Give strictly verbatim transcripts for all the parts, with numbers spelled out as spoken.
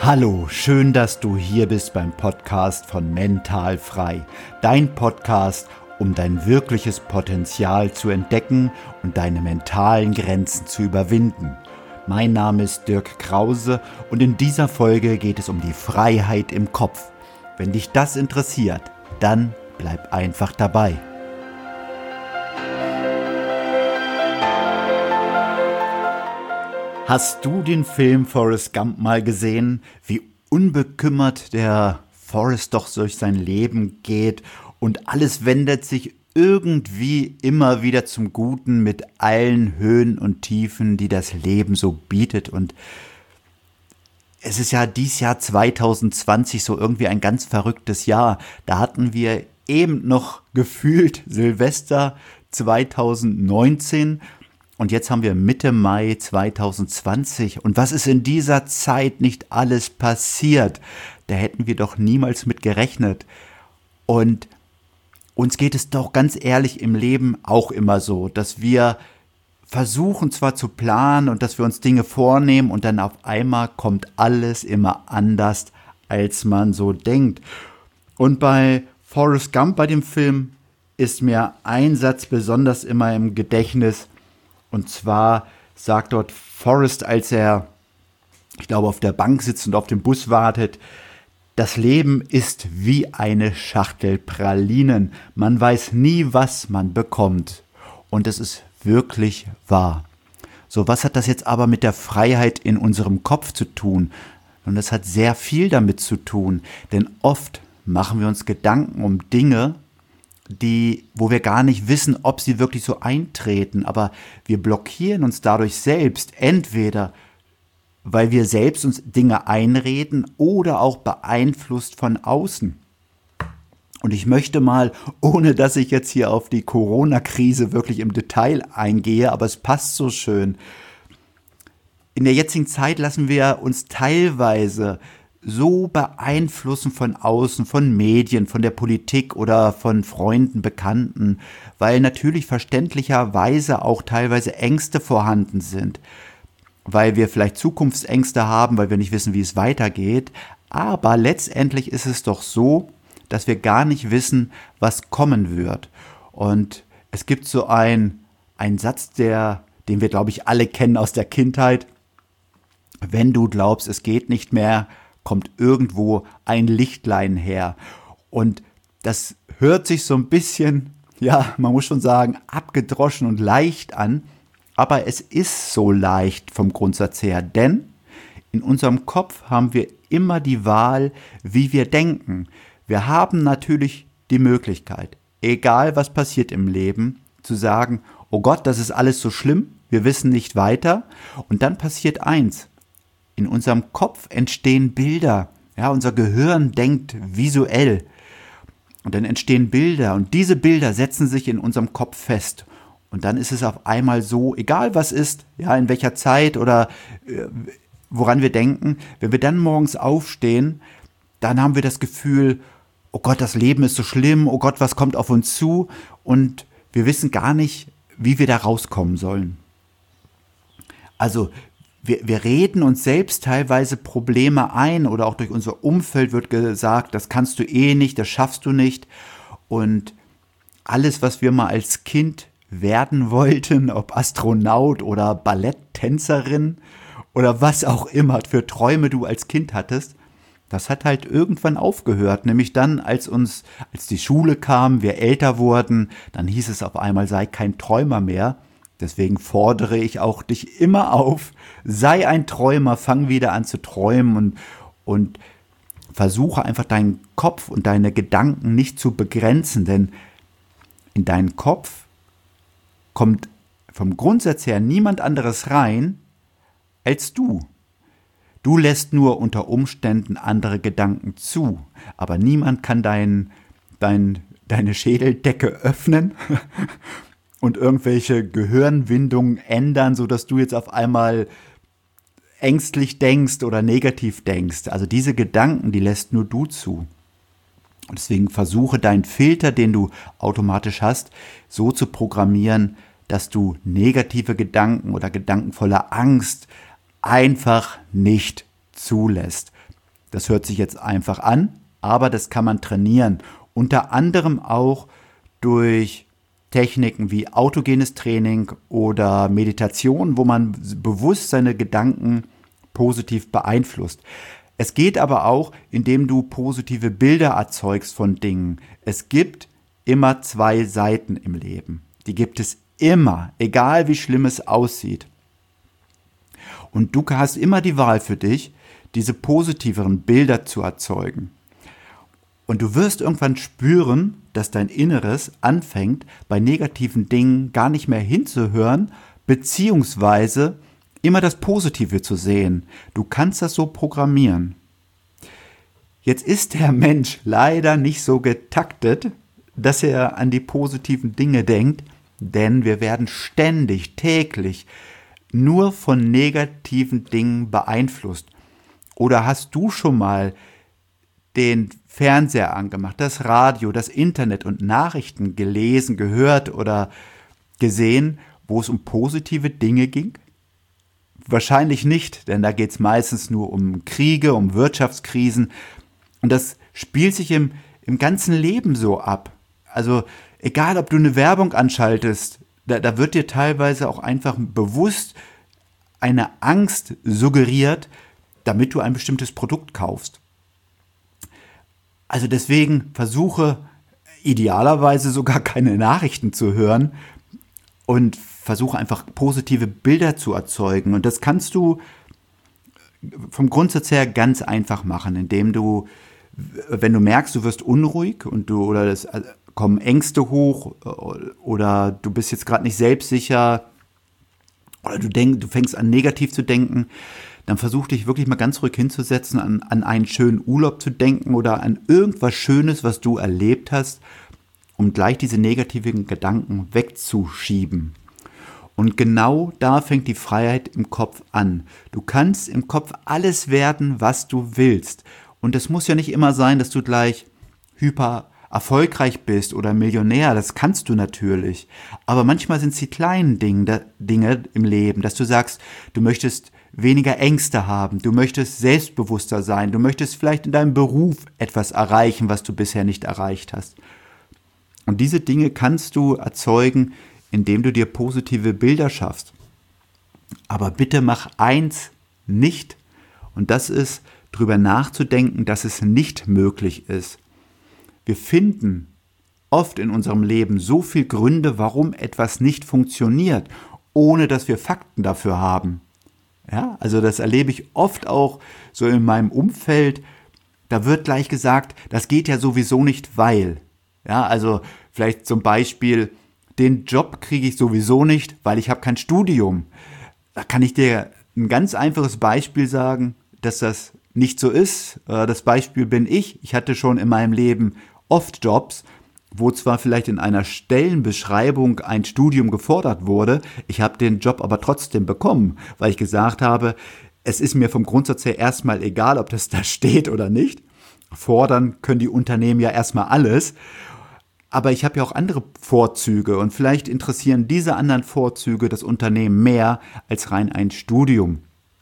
Hallo, schön, dass du hier bist beim Podcast von Mental Frei. Dein Podcast, um dein wirkliches Potenzial zu entdecken und deine mentalen Grenzen zu überwinden. Mein Name ist Dirk Krause und in dieser Folge geht es um die Freiheit im Kopf. Wenn dich das interessiert, dann bleib einfach dabei. Hast du den Film Forrest Gump mal gesehen, wie unbekümmert der Forrest doch durch sein Leben geht und alles wendet sich irgendwie immer wieder zum Guten mit allen Höhen und Tiefen, die das Leben so bietet. Und es ist ja dieses Jahr zwanzig zwanzig so irgendwie ein ganz verrücktes Jahr. Da hatten wir eben noch gefühlt Silvester zwanzig neunzehn. Und jetzt haben wir Mitte Mai zwanzig zwanzig. Und was ist in dieser Zeit nicht alles passiert? Da hätten wir doch niemals mit gerechnet. Und uns geht es doch ganz ehrlich im Leben auch immer so, dass wir versuchen zwar zu planen und dass wir uns Dinge vornehmen und dann auf einmal kommt alles immer anders, als man so denkt. Und bei Forrest Gump, bei dem Film, ist mir ein Satz besonders immer im Gedächtnis. Und zwar sagt dort Forrest, als er, ich glaube, auf der Bank sitzt und auf den Bus wartet: Das Leben ist wie eine Schachtel Pralinen. Man weiß nie, was man bekommt. Und es ist wirklich wahr. So, was hat das jetzt aber mit der Freiheit in unserem Kopf zu tun? Und das hat sehr viel damit zu tun. Denn oft machen wir uns Gedanken um Dinge, die, wo wir gar nicht wissen, ob sie wirklich so eintreten, aber wir blockieren uns dadurch selbst, entweder weil wir selbst uns Dinge einreden oder auch beeinflusst von außen. Und ich möchte mal, ohne dass ich jetzt hier auf die Corona-Krise wirklich im Detail eingehe, aber es passt so schön. In der jetzigen Zeit lassen wir uns teilweise so beeinflussen von außen, von Medien, von der Politik oder von Freunden, Bekannten, weil natürlich verständlicherweise auch teilweise Ängste vorhanden sind, weil wir vielleicht Zukunftsängste haben, weil wir nicht wissen, wie es weitergeht, aber letztendlich ist es doch so, dass wir gar nicht wissen, was kommen wird. Und es gibt so ein, einen Satz, der, den wir, glaube ich, alle kennen aus der Kindheit: Wenn du glaubst, es geht nicht mehr, kommt irgendwo ein Lichtlein her. Und das hört sich so ein bisschen, ja, man muss schon sagen, abgedroschen und leicht an, aber es ist so leicht vom Grundsatz her, denn in unserem Kopf haben wir immer die Wahl, wie wir denken. Wir haben natürlich die Möglichkeit, egal was passiert im Leben, zu sagen: Oh Gott, das ist alles so schlimm, wir wissen nicht weiter. Und dann passiert eins: In unserem Kopf entstehen Bilder. Ja, unser Gehirn denkt visuell. Und dann entstehen Bilder. Und diese Bilder setzen sich in unserem Kopf fest. Und dann ist es auf einmal so, egal was ist, ja, in welcher Zeit oder äh, woran wir denken, wenn wir dann morgens aufstehen, dann haben wir das Gefühl: Oh Gott, das Leben ist so schlimm. Oh Gott, was kommt auf uns zu? Und wir wissen gar nicht, wie wir da rauskommen sollen. Also, Wir, wir reden uns selbst teilweise Probleme ein oder auch durch unser Umfeld wird gesagt, das kannst du eh nicht, das schaffst du nicht. Und alles, was wir mal als Kind werden wollten, ob Astronaut oder Balletttänzerin oder was auch immer für Träume du als Kind hattest, das hat halt irgendwann aufgehört. Nämlich dann, als uns, als die Schule kam, wir älter wurden, dann hieß es auf einmal, sei kein Träumer mehr. Deswegen fordere ich auch dich immer auf: Sei ein Träumer, fang wieder an zu träumen und, und versuche einfach deinen Kopf und deine Gedanken nicht zu begrenzen, denn in deinen Kopf kommt vom Grundsatz her niemand anderes rein als du. Du lässt nur unter Umständen andere Gedanken zu, aber niemand kann dein, dein, deine Schädeldecke öffnen und irgendwelche Gehirnwindungen ändern, sodass du jetzt auf einmal ängstlich denkst oder negativ denkst. Also diese Gedanken, die lässt nur du zu. Und deswegen versuche deinen Filter, den du automatisch hast, so zu programmieren, dass du negative Gedanken oder Gedanken voller Angst einfach nicht zulässt. Das hört sich jetzt einfach an, aber das kann man trainieren. Unter anderem auch durch Techniken wie autogenes Training oder Meditation, wo man bewusst seine Gedanken positiv beeinflusst. Es geht aber auch, indem du positive Bilder erzeugst von Dingen. Es gibt immer zwei Seiten im Leben. Die gibt es immer, egal wie schlimm es aussieht. Und du hast immer die Wahl für dich, diese positiveren Bilder zu erzeugen. Und du wirst irgendwann spüren, dass dein Inneres anfängt, bei negativen Dingen gar nicht mehr hinzuhören, beziehungsweise immer das Positive zu sehen. Du kannst das so programmieren. Jetzt ist der Mensch leider nicht so getaktet, dass er an die positiven Dinge denkt, denn wir werden ständig, täglich nur von negativen Dingen beeinflusst. Oder hast du schon mal den Fernseher angemacht, das Radio, das Internet und Nachrichten gelesen, gehört oder gesehen, wo es um positive Dinge ging? Wahrscheinlich nicht, denn da geht es meistens nur um Kriege, um Wirtschaftskrisen. Und das spielt sich im, im ganzen Leben so ab. Also egal, ob du eine Werbung anschaltest, da, da wird dir teilweise auch einfach bewusst eine Angst suggeriert, damit du ein bestimmtes Produkt kaufst. Also deswegen versuche idealerweise sogar keine Nachrichten zu hören und versuche einfach positive Bilder zu erzeugen. Und das kannst du vom Grundsatz her ganz einfach machen, indem du, wenn du merkst, du wirst unruhig und du oder es kommen Ängste hoch oder du bist jetzt gerade nicht selbstsicher oder du denkst, du fängst an negativ zu denken, dann versuch dich wirklich mal ganz ruhig hinzusetzen, an, an einen schönen Urlaub zu denken oder an irgendwas Schönes, was du erlebt hast, um gleich diese negativen Gedanken wegzuschieben. Und genau da fängt die Freiheit im Kopf an. Du kannst im Kopf alles werden, was du willst. Und es muss ja nicht immer sein, dass du gleich hyper erfolgreich bist oder Millionär. Das kannst du natürlich. Aber manchmal sind es die kleinen Dinge, Dinge im Leben, dass du sagst, du möchtest weniger Ängste haben, du möchtest selbstbewusster sein, du möchtest vielleicht in deinem Beruf etwas erreichen, was du bisher nicht erreicht hast. Und diese Dinge kannst du erzeugen, indem du dir positive Bilder schaffst. Aber bitte mach eins nicht, und das ist, drüber nachzudenken, dass es nicht möglich ist. Wir finden oft in unserem Leben so viele Gründe, warum etwas nicht funktioniert, ohne dass wir Fakten dafür haben. Ja, also das erlebe ich oft auch so in meinem Umfeld. Da wird gleich gesagt, das geht ja sowieso nicht, weil. Ja, also vielleicht zum Beispiel, den Job kriege ich sowieso nicht, weil ich habe kein Studium. Da kann ich dir ein ganz einfaches Beispiel sagen, dass das nicht so ist. Das Beispiel bin ich. Ich hatte schon in meinem Leben oft Jobs, wo zwar vielleicht in einer Stellenbeschreibung ein Studium gefordert wurde, ich habe den Job aber trotzdem bekommen, weil ich gesagt habe, es ist mir vom Grundsatz her erstmal egal, ob das da steht oder nicht. Fordern können die Unternehmen ja erstmal alles. Aber ich habe ja auch andere Vorzüge und vielleicht interessieren diese anderen Vorzüge das Unternehmen mehr als rein ein Studium.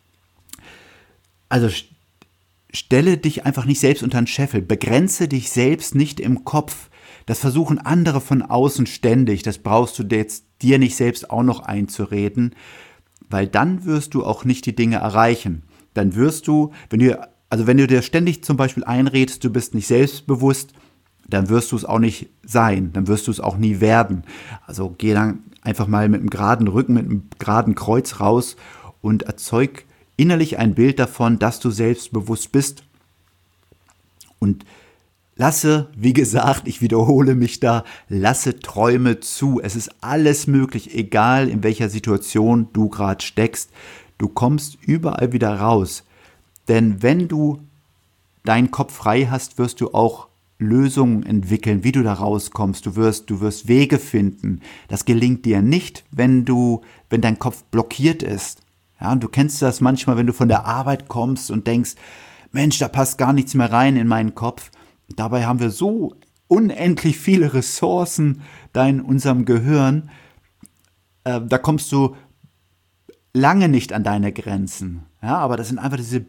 Also stelle dich einfach nicht selbst unter den Scheffel, begrenze dich selbst nicht im Kopf. Das versuchen andere von außen ständig, das brauchst du jetzt dir nicht selbst auch noch einzureden, weil dann wirst du auch nicht die Dinge erreichen. Dann wirst du, wenn du, also wenn du dir ständig zum Beispiel einredest, du bist nicht selbstbewusst, dann wirst du es auch nicht sein, dann wirst du es auch nie werden. Also geh dann einfach mal mit einem geraden Rücken, mit einem geraden Kreuz raus und erzeug innerlich ein Bild davon, dass du selbstbewusst bist. Und lasse, wie gesagt, ich wiederhole mich da, lasse Träume zu. Es ist alles möglich, egal in welcher Situation du gerade steckst. Du kommst überall wieder raus. Denn wenn du deinen Kopf frei hast, wirst du auch Lösungen entwickeln, wie du da rauskommst. Du wirst, du wirst Wege finden. Das gelingt dir nicht, wenn du, wenn dein Kopf blockiert ist. Ja, und du kennst das manchmal, wenn du von der Arbeit kommst und denkst, Mensch, da passt gar nichts mehr rein in meinen Kopf. Dabei haben wir so unendlich viele Ressourcen da in unserem Gehirn. Äh, da kommst du lange nicht an deine Grenzen. Ja, aber das sind einfach diese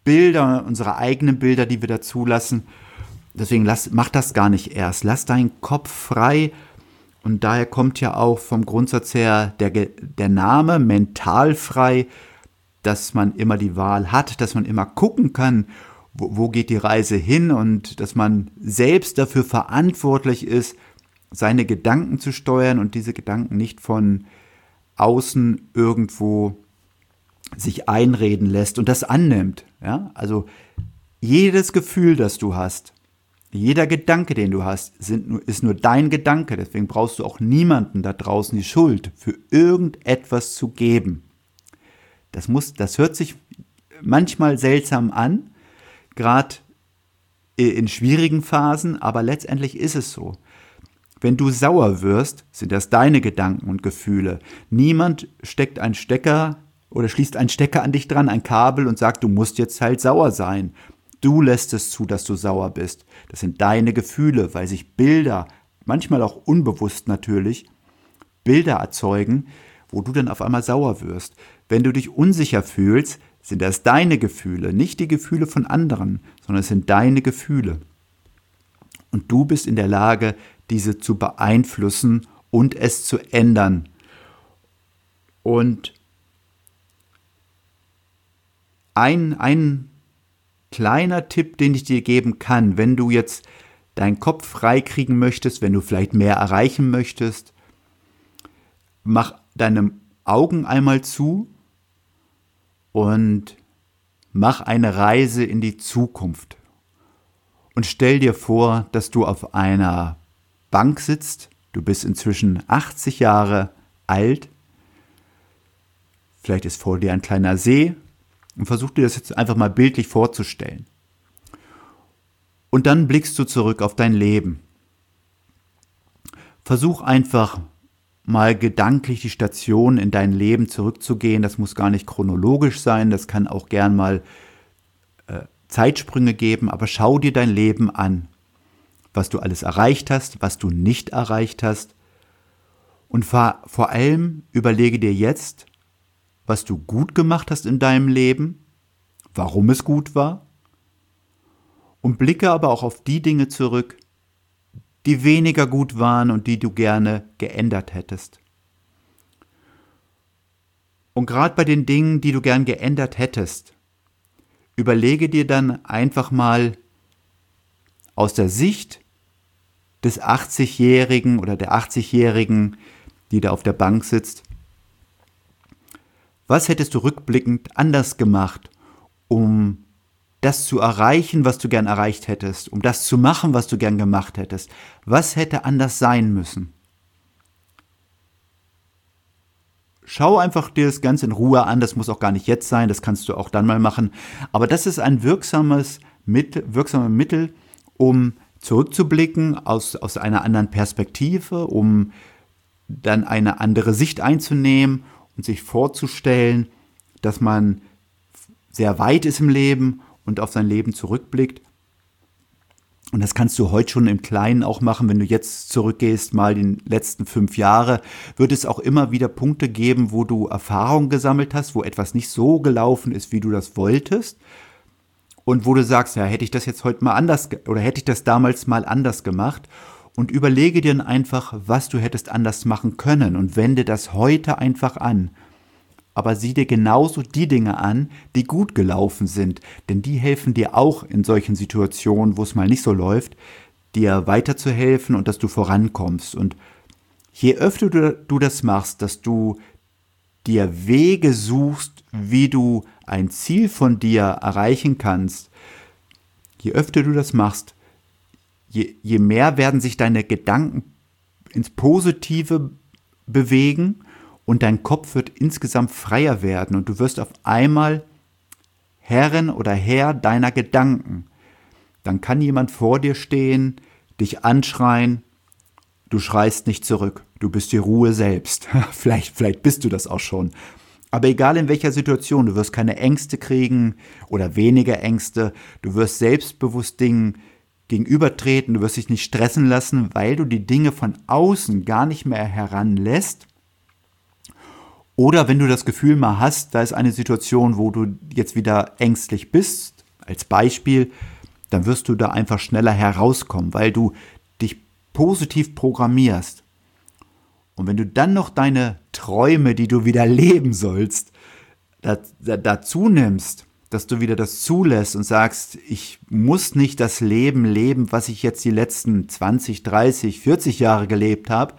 Bilder, unsere eigenen Bilder, die wir da zulassen. Deswegen lass, mach das gar nicht erst. Lass deinen Kopf frei. Und daher kommt ja auch vom Grundsatz her der, der Name mental frei, dass man immer die Wahl hat, dass man immer gucken kann, wo, wo geht die Reise hin und dass man selbst dafür verantwortlich ist, seine Gedanken zu steuern und diese Gedanken nicht von außen irgendwo sich einreden lässt und das annimmt. Ja? Also jedes Gefühl, das du hast, jeder Gedanke, den du hast, sind, ist nur dein Gedanke. Deswegen brauchst du auch niemanden da draußen die Schuld für irgendetwas zu geben. Das muss, das hört sich manchmal seltsam an, gerade in schwierigen Phasen, aber letztendlich ist es so. Wenn du sauer wirst, sind das deine Gedanken und Gefühle. Niemand steckt einen Stecker oder schließt einen Stecker an dich dran, ein Kabel und sagt, du musst jetzt halt sauer sein. Du lässt es zu, dass du sauer bist. Das sind deine Gefühle, weil sich Bilder, manchmal auch unbewusst natürlich, Bilder erzeugen, wo du dann auf einmal sauer wirst. Wenn du dich unsicher fühlst, sind das deine Gefühle, nicht die Gefühle von anderen, sondern es sind deine Gefühle. Und du bist in der Lage, diese zu beeinflussen und es zu ändern. Und ein, ein kleiner Tipp, den ich dir geben kann, wenn du jetzt deinen Kopf frei kriegen möchtest, wenn du vielleicht mehr erreichen möchtest, mach deine Augen einmal zu und mach eine Reise in die Zukunft. Und stell dir vor, dass du auf einer Bank sitzt, du bist inzwischen achtzig Jahre alt, vielleicht ist vor dir ein kleiner See und versuch dir das jetzt einfach mal bildlich vorzustellen. Und dann blickst du zurück auf dein Leben. Versuch einfach mal gedanklich die Stationen in dein Leben zurückzugehen. Das muss gar nicht chronologisch sein, das kann auch gern mal äh, Zeitsprünge geben, aber schau dir dein Leben an, was du alles erreicht hast, was du nicht erreicht hast. Und vor, vor allem überlege dir jetzt, was du gut gemacht hast in deinem Leben, warum es gut war. Und blicke aber auch auf die Dinge zurück, die weniger gut waren und die du gerne geändert hättest. Und gerade bei den Dingen, die du gern geändert hättest, überlege dir dann einfach mal aus der Sicht des achtzigjährigen oder der achtzigjährigen, die da auf der Bank sitzt, was hättest du rückblickend anders gemacht, um das zu erreichen, was du gern erreicht hättest, um das zu machen, was du gern gemacht hättest? Was hätte anders sein müssen? Schau einfach dir das Ganze in Ruhe an, das muss auch gar nicht jetzt sein, das kannst du auch dann mal machen. Aber das ist ein wirksames Mittel, wirksames Mittel, um zurückzublicken aus, aus einer anderen Perspektive, um dann eine andere Sicht einzunehmen und sich vorzustellen, dass man sehr weit ist im Leben und auf sein Leben zurückblickt. Und das kannst du heute schon im Kleinen auch machen, wenn du jetzt zurückgehst, mal die letzten fünf Jahre, wird es auch immer wieder Punkte geben, wo du Erfahrung gesammelt hast, wo etwas nicht so gelaufen ist, wie du das wolltest. Und wo du sagst, ja, hätte ich das jetzt heute mal anders, oder hätte ich das damals mal anders gemacht? Und überlege dir dann einfach, was du hättest anders machen können und wende das heute einfach an. Aber sieh dir genauso die Dinge an, die gut gelaufen sind, denn die helfen dir auch in solchen Situationen, wo es mal nicht so läuft, dir weiterzuhelfen und dass du vorankommst. Und je öfter du, du das machst, dass du dir Wege suchst, wie du ein Ziel von dir erreichen kannst, je öfter du das machst, je, je mehr werden sich deine Gedanken ins Positive bewegen und dein Kopf wird insgesamt freier werden und du wirst auf einmal Herrin oder Herr deiner Gedanken. Dann kann jemand vor dir stehen, dich anschreien, du schreist nicht zurück, du bist die Ruhe selbst. vielleicht, vielleicht bist du das auch schon. Aber egal in welcher Situation, du wirst keine Ängste kriegen oder weniger Ängste, du wirst selbstbewusst Dingen gegenübertreten, du wirst dich nicht stressen lassen, weil du die Dinge von außen gar nicht mehr heranlässt Oder wenn du das Gefühl mal hast, da ist eine Situation, wo du jetzt wieder ängstlich bist, als Beispiel, dann wirst du da einfach schneller herauskommen, weil du dich positiv programmierst. Und wenn du dann noch deine Träume, die du wieder leben sollst, dazu nimmst, dass du wieder das zulässt und sagst, ich muss nicht das Leben leben, was ich jetzt die letzten zwanzig, dreißig, vierzig Jahre gelebt habe,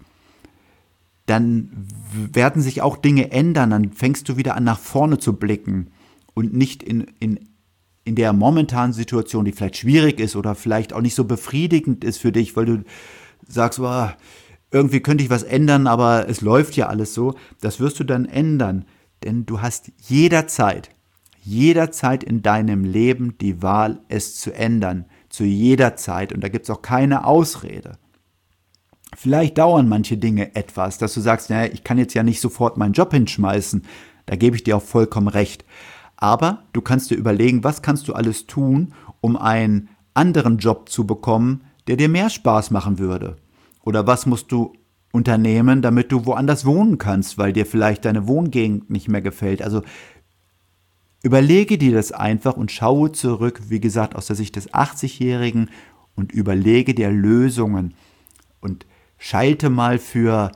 dann werden sich auch Dinge ändern, dann fängst du wieder an, nach vorne zu blicken und nicht in, in, in der momentanen Situation, die vielleicht schwierig ist oder vielleicht auch nicht so befriedigend ist für dich, weil du sagst, oh, irgendwie könnte ich was ändern, aber es läuft ja alles so. Das wirst du dann ändern, denn du hast jederzeit, jederzeit in deinem Leben die Wahl, es zu ändern, zu jeder Zeit, und da gibt es auch keine Ausrede. Vielleicht dauern manche Dinge etwas, dass du sagst, naja, ich kann jetzt ja nicht sofort meinen Job hinschmeißen, da gebe ich dir auch vollkommen recht. Aber du kannst dir überlegen, was kannst du alles tun, um einen anderen Job zu bekommen, der dir mehr Spaß machen würde. Oder was musst du unternehmen, damit du woanders wohnen kannst, weil dir vielleicht deine Wohngegend nicht mehr gefällt. Also überlege dir das einfach und schaue zurück, wie gesagt, aus der Sicht des achtzigjährigen und überlege dir Lösungen und schalte mal für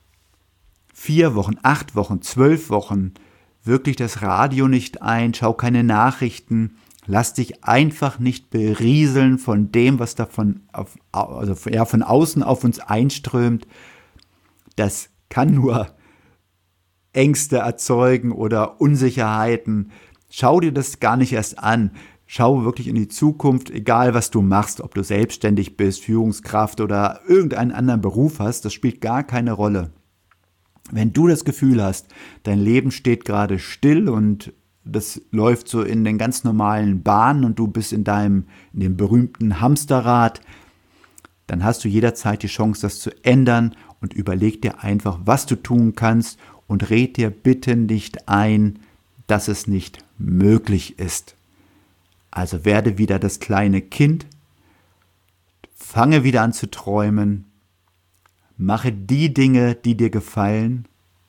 vier Wochen, acht Wochen, zwölf Wochen wirklich das Radio nicht ein, schau keine Nachrichten, lass dich einfach nicht berieseln von dem, was da von, auf, also ja, von außen auf uns einströmt. Das kann nur Ängste erzeugen oder Unsicherheiten. Schau dir das gar nicht erst an. Schau wirklich in die Zukunft, egal was du machst, ob du selbstständig bist, Führungskraft oder irgendeinen anderen Beruf hast, das spielt gar keine Rolle. Wenn du das Gefühl hast, dein Leben steht gerade still und das läuft so in den ganz normalen Bahnen und du bist in deinem, in dem berühmten Hamsterrad, dann hast du jederzeit die Chance, das zu ändern, und überleg dir einfach, was du tun kannst, und red dir bitte nicht ein, dass es nicht möglich ist. Also werde wieder das kleine Kind, fange wieder an zu träumen, mache die Dinge, die dir gefallen,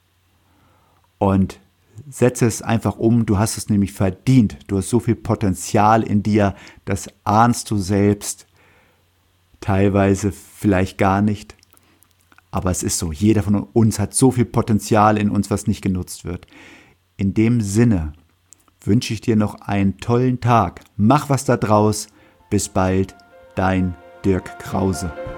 und setze es einfach um. Du hast es nämlich verdient. Du hast so viel Potenzial in dir, das ahnst du selbst, teilweise vielleicht gar nicht. Aber es ist so, jeder von uns hat so viel Potenzial in uns, was nicht genutzt wird. In dem Sinne wünsche ich dir noch einen tollen Tag. Mach was da draus. Bis bald, dein Dirk Krause.